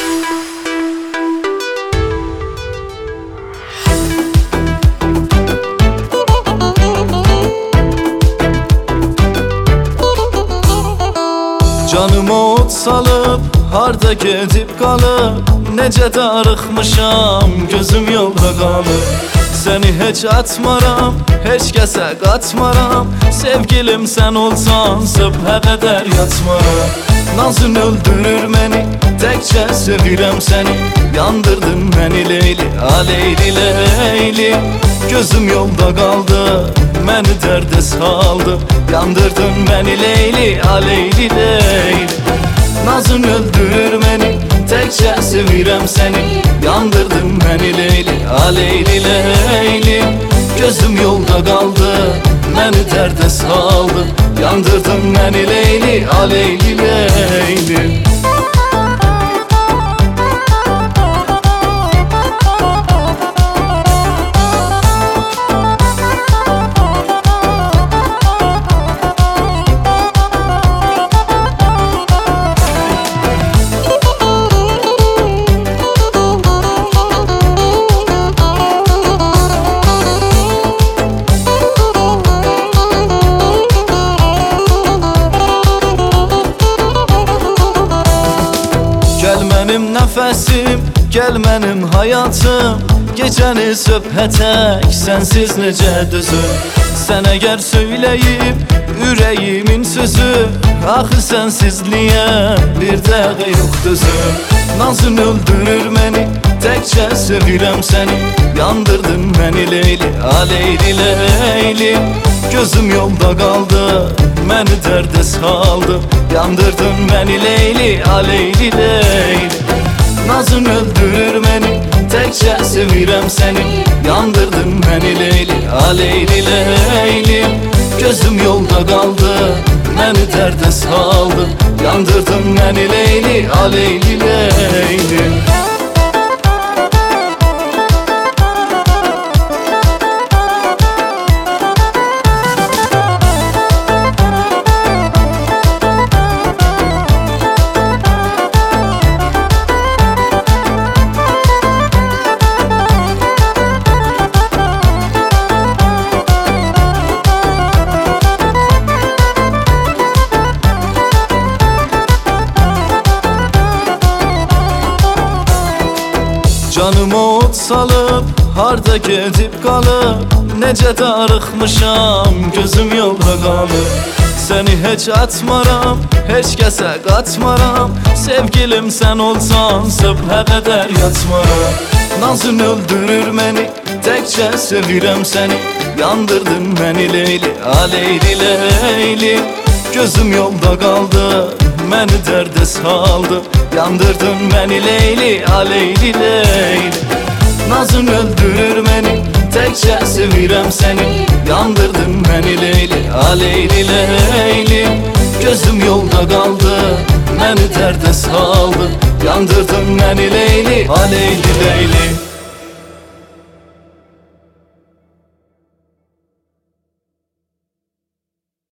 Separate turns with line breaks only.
Canıma ot salıp harda gedib qalıb, necə darıxmışam, gözüm yolda qalıb. Səni heç atmaram, heç kəsə qatmaram, sevgilim sən olsan sübhə qədər yatmaram. Nazın öldürür məni, təkcə sevirəm səni, yandırdın məni Leyli, aleyli leyli. Gözüm yolda qaldı, məni dərdə saldı, yandırdın məni Leyli, aleyli leyli. Nazın öldürür məni, təkcə sevirəm səni, yandırdın məni Leyli, aleyli leyli. Gözüm yolda qaldı, məni dərdə saldı, yandırdın məni Leyli, aleyli leyli. Gəl mənim nəfəsim, gəl mənim həyatım, gecəni sübhə tək sənsiz necə düzüm. Sən əgər söyləyib ürəyimin sözü, axı sənsizliyə bir dəqiqə yox düzüm. Nazın öldürür məni, təkcə sevirəm səni, yandırdın məni Leyli, aleyli leyli. Gözüm yolda qaldı, məni dərdə saldı, yandırdın məni Leyli, aleyli leyli. Nazın öldürür məni, təkcə sevirəm səni, yandırdın məni Leyli, aleyli leyli. Gözüm yolda qaldı, məni dərdə saldı, yandırdın məni Leyli, aleyli leyli. Canıma ot salıp harda gedib qalıb, necə darıxmışam, gözüm yolda qalıb. Səni heç atmaram, heç kəsə qatmaram, sevgilim sən olsan sübhə qədər yatmaram. Nazın öldürür məni, təkcə sevirəm səni, yandırdın məni Leyli, aleyli leyli. Gözüm yolda qaldı, məni dərdə saldı, yandırdın məni Leyli, aleyli leyli. Nazın öldürür məni, təkcə sevirəm səni, yandırdın məni Leyli, aleyli leyli. Gözüm yolda qaldı, məni dərdə saldı, yandırdın məni Leyli, aleyli leyli.